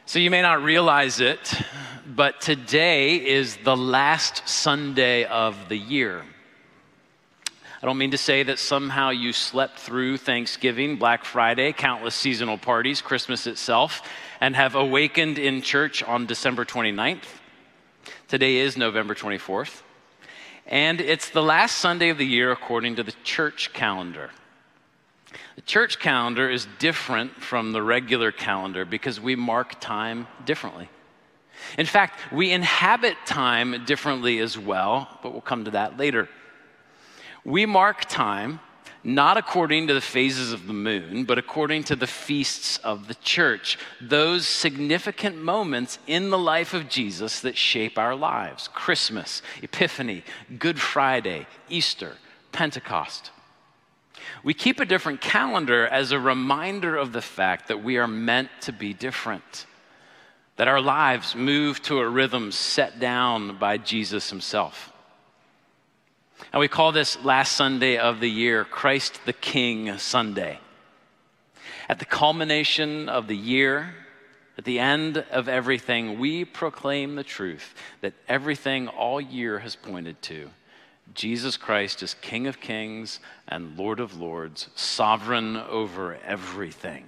So you may not realize it, but today is the last Sunday of the year. I don't mean to say that somehow you slept through Thanksgiving, Black Friday, countless seasonal parties, Christmas itself, and have awakened in church on December 29th. Today is November 24th, and it's the last Sunday of the year according to the church calendar. The church calendar is different from the regular calendar because we mark time differently. In fact, we inhabit time differently as well, but we'll come to that later. We mark time not according to the phases of the moon, but according to the feasts of the church, those significant moments in the life of Jesus that shape our lives: Christmas, Epiphany, Good Friday, Easter, Pentecost. We keep a different calendar as a reminder of the fact that we are meant to be different, that our lives move to a rhythm set down by Jesus himself. And we call this last Sunday of the year Christ the King Sunday. At the culmination of the year, at the end of everything, we proclaim the truth that everything all year has pointed to. Jesus Christ is King of Kings and Lord of Lords, sovereign over everything.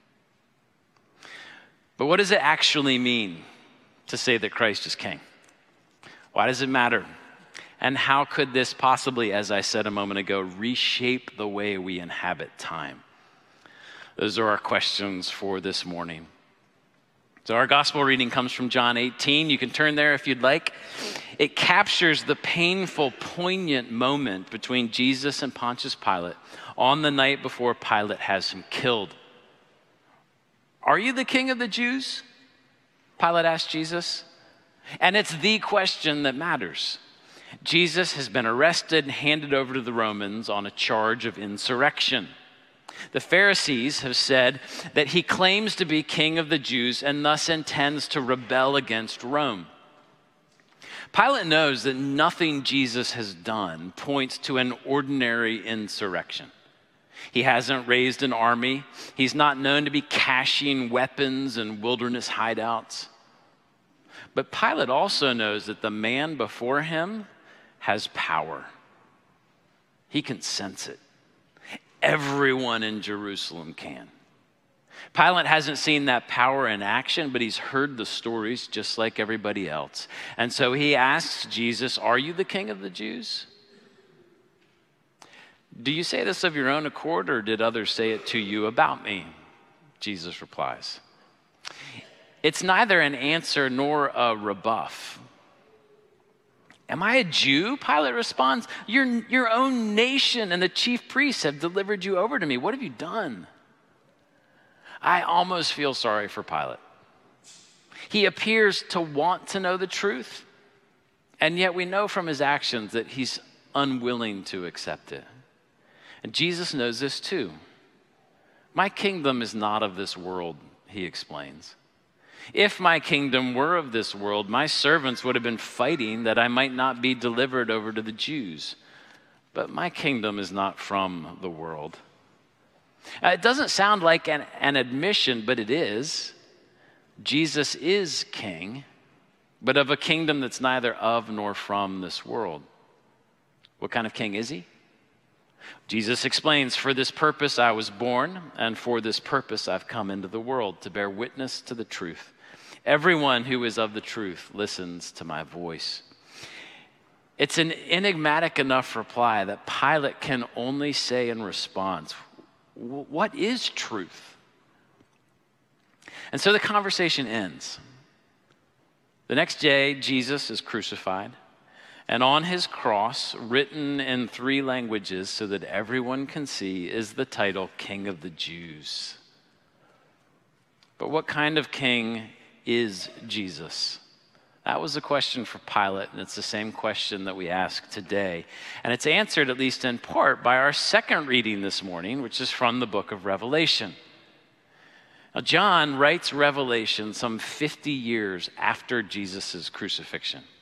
But what does it actually mean to say that Christ is King? Why does it matter? And how could this possibly, as I said a moment ago, reshape the way we inhabit time? Those are our questions for this morning. So our gospel reading comes from John 18. You can turn there if you'd like. It captures the painful, poignant moment between Jesus and Pontius Pilate on the night before Pilate has him killed. "Are you the king of the Jews?" Pilate asked Jesus. And it's the question that matters. Jesus has been arrested and handed over to the Romans on a charge of insurrection. The Pharisees have said that he claims to be king of the Jews and thus intends to rebel against Rome. Pilate knows that nothing Jesus has done points to an ordinary insurrection. He hasn't raised an army. He's not known to be caching weapons in wilderness hideouts. But Pilate also knows that the man before him has power. He can sense it. Everyone in Jerusalem can. Pilate hasn't seen that power in action, but he's heard the stories just like everybody else. And so he asks Jesus, "Are you the king of the Jews?" "Do you say this of your own accord, or did others say it to you about me?" Jesus replies. It's neither an answer nor a rebuff. "Am I a Jew?" Pilate responds. Your own nation and the chief priests have delivered you over to me. What have you done?" I almost feel sorry for Pilate. He appears to want to know the truth, and yet we know from his actions that he's unwilling to accept it. And Jesus knows this too. "My kingdom is not of this world," he explains. "If my kingdom were of this world, my servants would have been fighting that I might not be delivered over to the Jews. But my kingdom is not from the world." It doesn't sound like an admission, but it is. Jesus is king, but of a kingdom that's neither of nor from this world. What kind of king is he? Jesus explains, "For this purpose I was born, and for this purpose I've come into the world, to bear witness to the truth. Everyone who is of the truth listens to my voice." It's an enigmatic enough reply that Pilate can only say in response, "What is truth?" And so the conversation ends. The next day, Jesus is crucified, and on his cross, written in 3 languages so that everyone can see, is the title King of the Jews. But what kind of king is Jesus? That was a question for Pilate, and it's the same question that we ask today. And it's answered, at least in part, by our second reading this morning, which is from the book of Revelation. Now, John writes Revelation some 50 years after Jesus' crucifixion.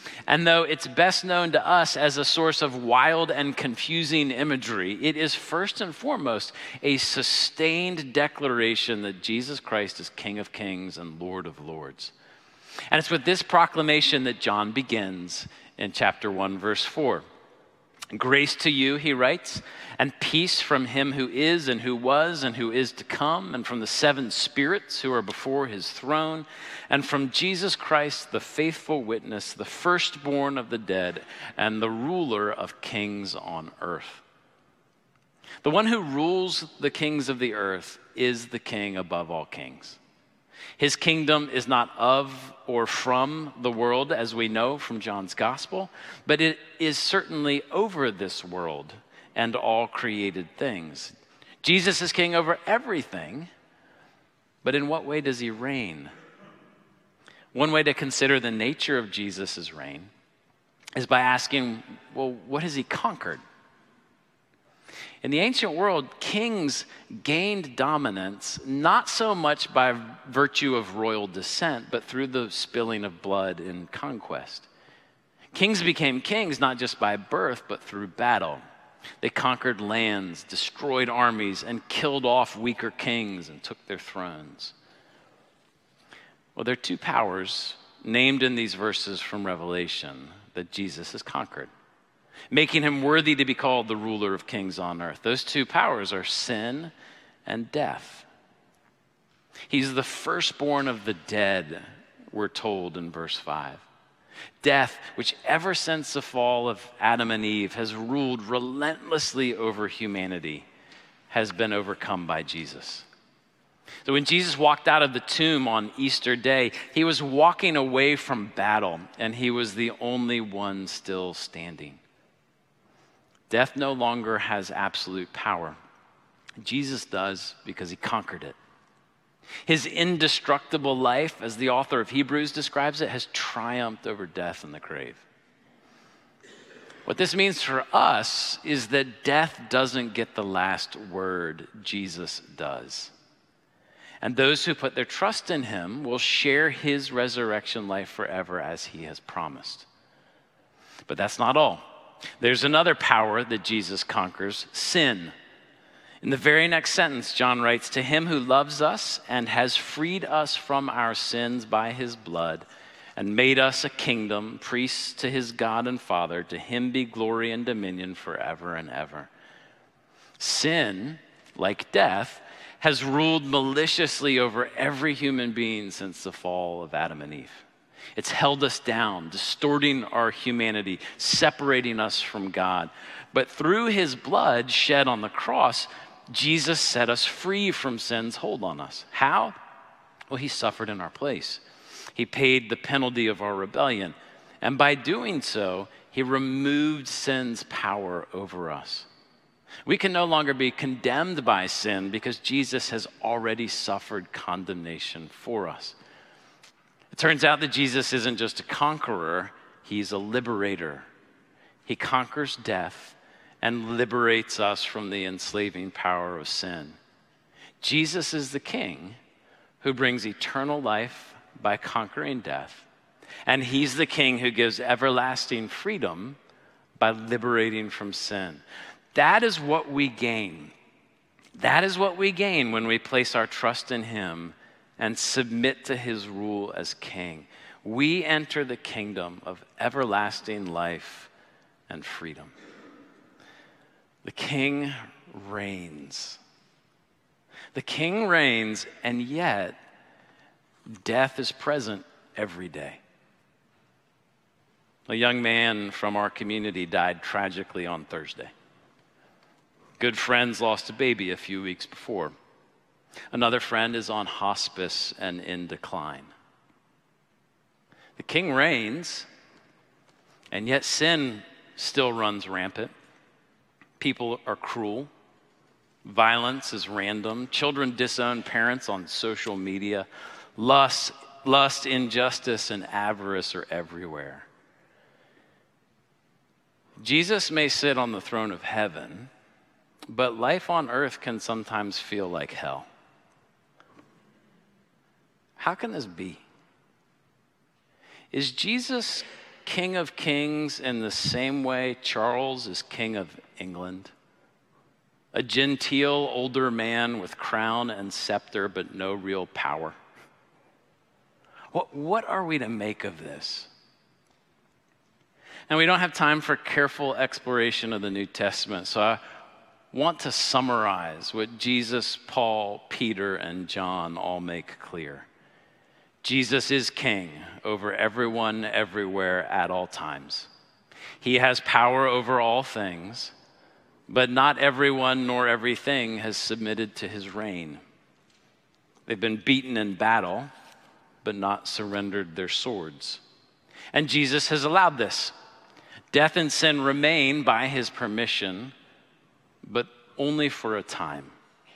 And though it's best known to us as a source of wild and confusing imagery, it is first and foremost a sustained declaration that Jesus Christ is King of Kings and Lord of Lords. And it's with this proclamation that John begins in chapter 1, verse 4. Grace to you, he writes, and peace from him who is and who was and who is to come, and from the seven spirits who are before his throne, and from Jesus Christ, the faithful witness, the firstborn of the dead, and the ruler of kings on earth. The one who rules the kings of the earth is the king above all kings. His kingdom is not of or from the world, as we know from John's gospel, but it is certainly over this world and all created things. Jesus is king over everything, but in what way does he reign? One way to consider the nature of Jesus' reign is by asking, well, what has he conquered? In the ancient world, kings gained dominance not so much by virtue of royal descent, but through the spilling of blood in conquest. Kings became kings not just by birth, but through battle. They conquered lands, destroyed armies, and killed off weaker kings and took their thrones. Well, there are two powers named in these verses from Revelation that Jesus has conquered, making him worthy to be called the ruler of kings on earth. Those two powers are sin and death. He's the firstborn of the dead, we're told in verse 5. Death, which ever since the fall of Adam and Eve has ruled relentlessly over humanity, has been overcome by Jesus. So when Jesus walked out of the tomb on Easter Day, he was walking away from battle, and he was the only one still standing. Death no longer has absolute power. Jesus does because he conquered it. His indestructible life, as the author of Hebrews describes it, has triumphed over death and the grave. What this means for us is that death doesn't get the last word, Jesus does. And those who put their trust in him will share his resurrection life forever as he has promised. But that's not all. There's another power that Jesus conquers, sin. In the very next sentence, John writes, "To him who loves us and has freed us from our sins by his blood and made us a kingdom, priests to his God and Father, to him be glory and dominion forever and ever." Sin, like death, has ruled maliciously over every human being since the fall of Adam and Eve. It's held us down, distorting our humanity, separating us from God. But through his blood shed on the cross, Jesus set us free from sin's hold on us. How? Well, he suffered in our place. He paid the penalty of our rebellion. And by doing so, he removed sin's power over us. We can no longer be condemned by sin because Jesus has already suffered condemnation for us. It turns out that Jesus isn't just a conqueror, he's a liberator. He conquers death and liberates us from the enslaving power of sin. Jesus is the King who brings eternal life by conquering death, and he's the King who gives everlasting freedom by liberating from sin. That is what we gain. That is what we gain when we place our trust in him and submit to his rule as king. We enter the kingdom of everlasting life and freedom. The king reigns. The king reigns, and yet death is present every day. A young man from our community died tragically on Thursday. Good friends lost a baby a few weeks before. Another friend is on hospice and in decline. The king reigns, and yet sin still runs rampant. People are cruel. Violence is random. Children disown parents on social media. Lust, injustice, and avarice are everywhere. Jesus may sit on the throne of heaven, but life on earth can sometimes feel like hell. How can this be? Is Jesus King of Kings in the same way Charles is King of England? A genteel older man with crown and scepter, but no real power. What are we to make of this? And we don't have time for careful exploration of the New Testament, so I want to summarize what Jesus, Paul, Peter, and John all make clear. Jesus is king over everyone, everywhere, at all times. He has power over all things, but not everyone nor everything has submitted to his reign. They've been beaten in battle, but not surrendered their swords. And Jesus has allowed this. Death and sin remain by his permission, but only for a time.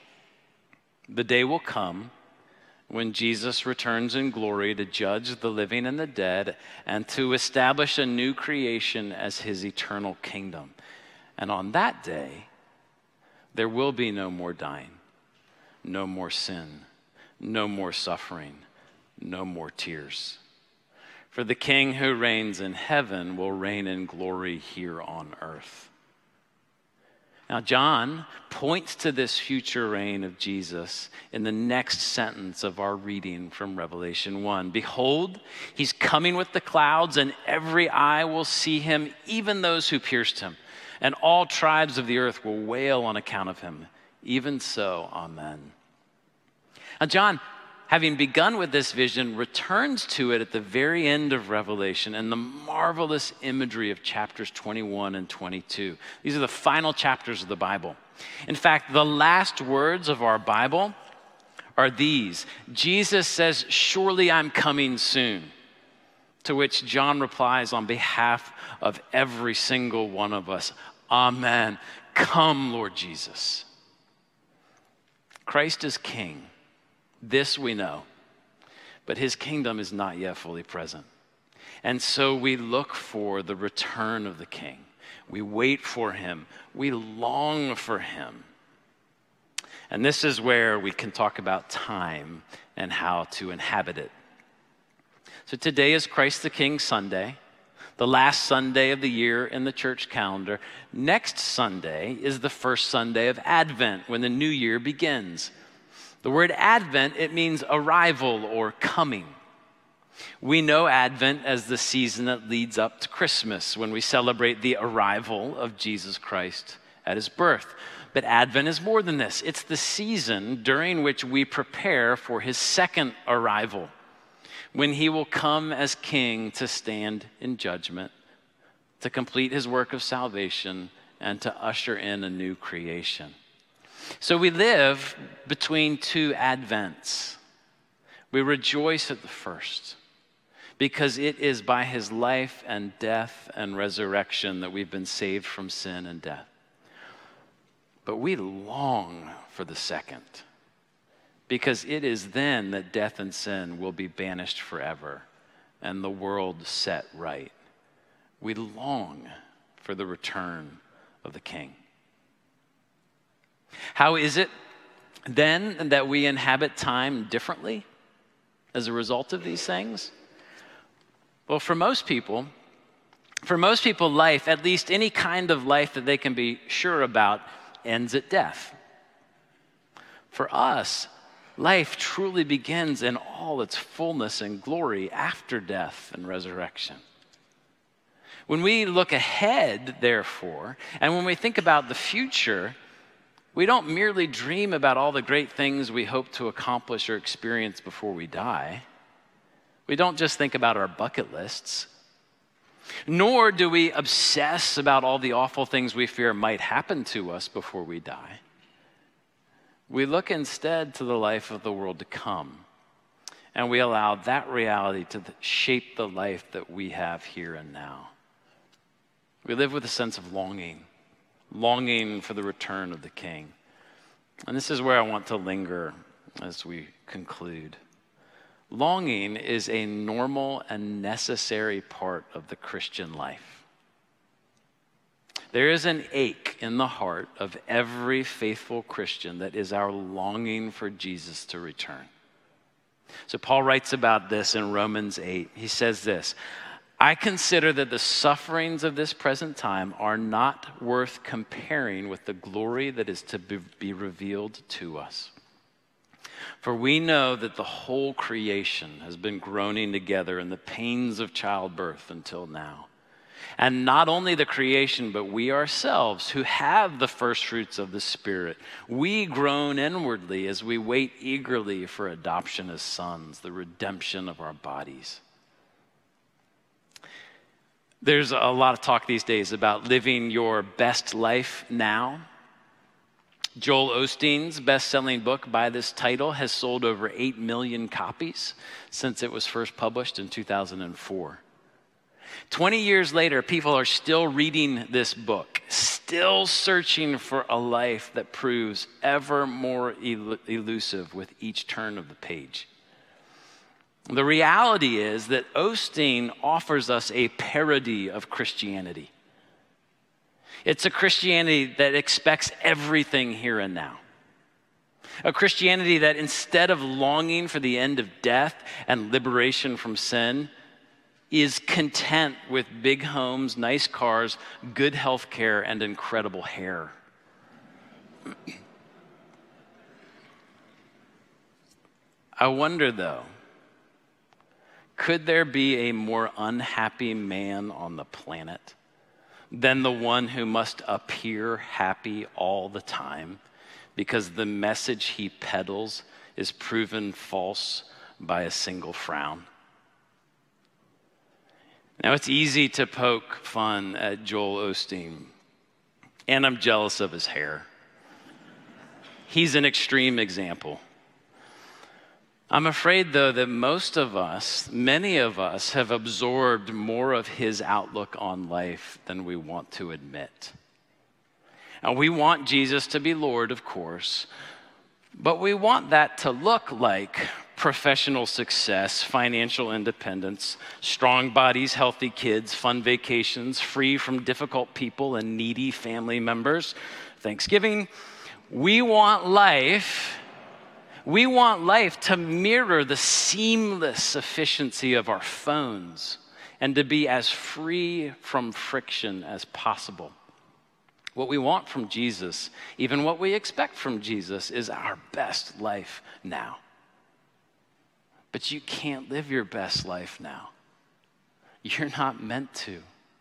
The day will come when Jesus returns in glory to judge the living and the dead and to establish a new creation as his eternal kingdom. And on that day, there will be no more dying, no more sin, no more suffering, no more tears. For the King who reigns in heaven will reign in glory here on earth. Now, John points to this future reign of Jesus in the next sentence of our reading from Revelation 1. Behold, he's coming with the clouds, and every eye will see him, even those who pierced him. And all tribes of the earth will wail on account of him. Even so, amen. Now, John, having begun with this vision, returns to it at the very end of Revelation and the marvelous imagery of chapters 21 and 22. These are the final chapters of the Bible. In fact, the last words of our Bible are these. Jesus says, "Surely I'm coming soon." To which John replies on behalf of every single one of us, "Amen. Come, Lord Jesus." Christ is King. This we know, but his kingdom is not yet fully present. And so we look for the return of the King. We wait for him. We long for him. And this is where we can talk about time and how to inhabit it. So today is Christ the King Sunday, the last Sunday of the year in the church calendar. Next Sunday is the first Sunday of Advent, when the new year begins. The word Advent, it means arrival or coming. We know Advent as the season that leads up to Christmas, when we celebrate the arrival of Jesus Christ at his birth. But Advent is more than this. It's the season during which we prepare for his second arrival, when he will come as king to stand in judgment, to complete his work of salvation, and to usher in a new creation. So we live between two Advents. We rejoice at the first, because it is by his life and death and resurrection that we've been saved from sin and death. But we long for the second, because it is then that death and sin will be banished forever and the world set right. We long for the return of the King. How is it then that we inhabit time differently as a result of these things? Well, for most people, life, at least any kind of life that they can be sure about, ends at death. For us, life truly begins in all its fullness and glory after death and resurrection. When we look ahead, therefore, and when we think about the future, we don't merely dream about all the great things we hope to accomplish or experience before we die. We don't just think about our bucket lists. Nor do we obsess about all the awful things we fear might happen to us before we die. We look instead to the life of the world to come, and we allow that reality to shape the life that we have here and now. We live with a sense of longing for the return of the King. And this is where I want to linger as we conclude. Longing is a normal and necessary part of the Christian life. There is an ache in the heart of every faithful Christian that is our longing for Jesus to return. So Paul writes about this in Romans 8. He says this, I consider that the sufferings of this present time are not worth comparing with the glory that is to be revealed to us. For we know that the whole creation has been groaning together in the pains of childbirth until now. And not only the creation, but we ourselves who have the first fruits of the Spirit, we groan inwardly as we wait eagerly for adoption as sons, the redemption of our bodies. There's a lot of talk these days about living your best life now. Joel Osteen's best-selling book by this title has sold over 8 million copies since it was first published in 2004. 20 years later, people are still reading this book, still searching for a life that proves ever more elusive with each turn of the page. The reality is that Osteen offers us a parody of Christianity. It's a Christianity that expects everything here and now. A Christianity that instead of longing for the end of death and liberation from sin, is content with big homes, nice cars, good health care, and incredible hair. I wonder, though, could there be a more unhappy man on the planet than the one who must appear happy all the time because the message he peddles is proven false by a single frown? Now, it's easy to poke fun at Joel Osteen, and I'm jealous of his hair. He's an extreme example. I'm afraid, though, that many of us, have absorbed more of his outlook on life than we want to admit. And we want Jesus to be Lord, of course, but we want that to look like professional success, financial independence, strong bodies, healthy kids, fun vacations, free from difficult people and needy family members, Thanksgiving. We want life to mirror the seamless efficiency of our phones and to be as free from friction as possible. What we want from Jesus, even what we expect from Jesus, is our best life now. But you can't live your best life now. You're not meant to.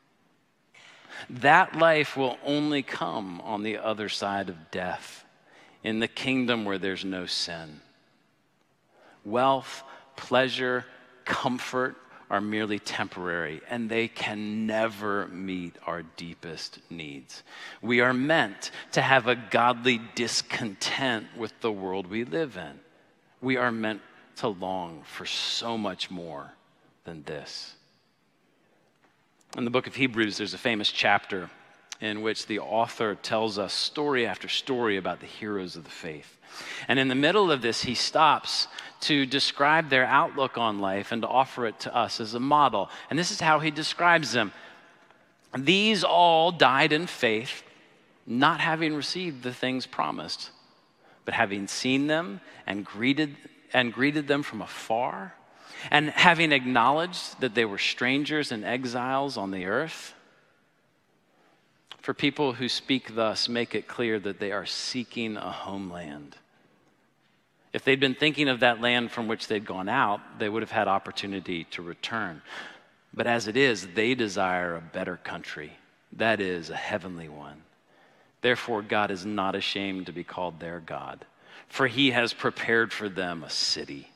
That life will only come on the other side of death, in the kingdom where there's no sin. Wealth, pleasure, comfort are merely temporary, and they can never meet our deepest needs. We are meant to have a godly discontent with the world we live in. We are meant to long for so much more than this. In the book of Hebrews, there's a famous chapter in which the author tells us story after story about the heroes of the faith. And in the middle of this, he stops to describe their outlook on life and to offer it to us as a model. And this is how he describes them. These all died in faith, not having received the things promised, but having seen them and greeted them from afar, and having acknowledged that they were strangers and exiles on the earth. For people who speak thus make it clear that they are seeking a homeland. If they'd been thinking of that land from which they'd gone out, they would have had opportunity to return. But as it is, they desire a better country, that is, a heavenly one. Therefore, God is not ashamed to be called their God, for he has prepared for them a city.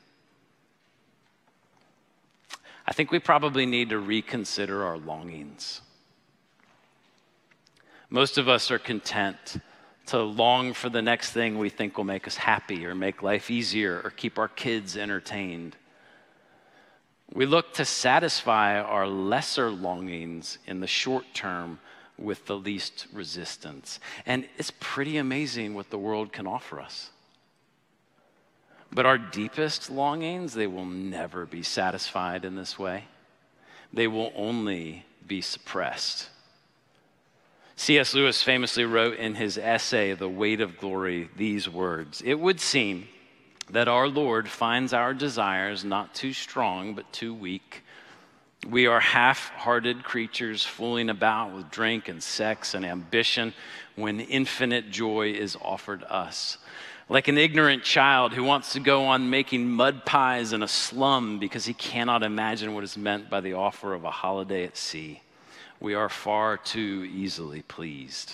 I think we probably need to reconsider our longings. Most of us are content to long for the next thing we think will make us happy or make life easier or keep our kids entertained. We look to satisfy our lesser longings in the short term with the least resistance. And it's pretty amazing what the world can offer us. But our deepest longings, they will never be satisfied in this way. They will only be suppressed. C.S. Lewis famously wrote in his essay, The Weight of Glory, these words: "It would seem that our Lord finds our desires not too strong but too weak, We are half-hearted creatures fooling about with drink and sex and ambition when infinite joy is offered us. Like an ignorant child who wants to go on making mud pies in a slum because he cannot imagine what is meant by the offer of a holiday at sea. We are far too easily pleased.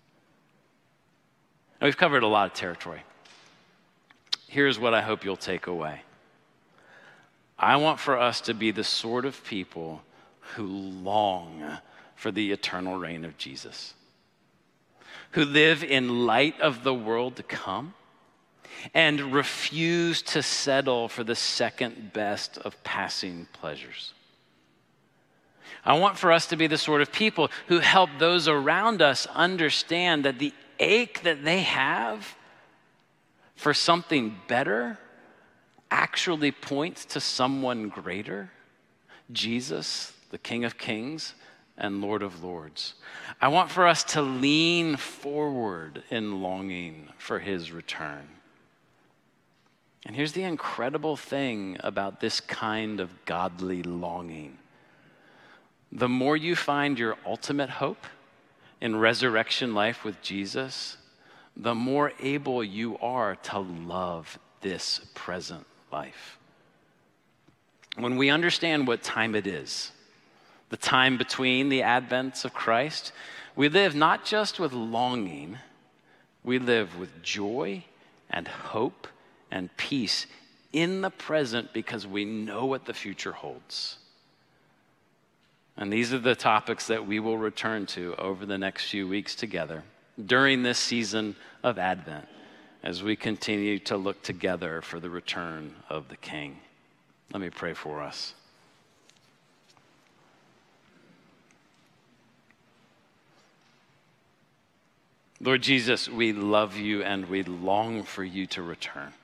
Now, we've covered a lot of territory. Here's what I hope you'll take away. I want for us to be the sort of people who long for the eternal reign of Jesus, who live in light of the world to come and refuse to settle for the second best of passing pleasures. I want for us to be the sort of people who help those around us understand that the ache that they have for something better actually points to someone greater, Jesus, the King of Kings and Lord of Lords. I want for us to lean forward in longing for his return. And here's the incredible thing about this kind of godly longing. The more you find your ultimate hope in resurrection life with Jesus, the more able you are to love this present life. When we understand what time it is, the time between the advents of Christ, we live not just with longing, we live with joy and hope and peace in the present because we know what the future holds. And these are the topics that we will return to over the next few weeks together during this season of Advent, as we continue to look together for the return of the King. Let me pray for us. Lord Jesus, we love you and we long for you to return.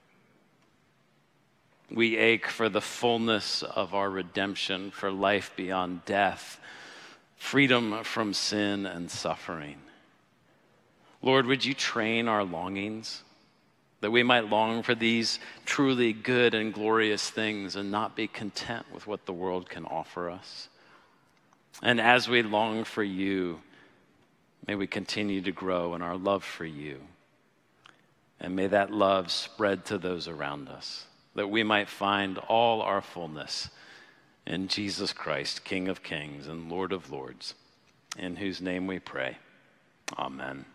We ache for the fullness of our redemption, for life beyond death, freedom from sin and suffering. Lord, would you train our longings that we might long for these truly good and glorious things and not be content with what the world can offer us? And as we long for you, may we continue to grow in our love for you. And may that love spread to those around us, that we might find all our fullness in Jesus Christ, King of Kings and Lord of Lords, in whose name we pray. Amen.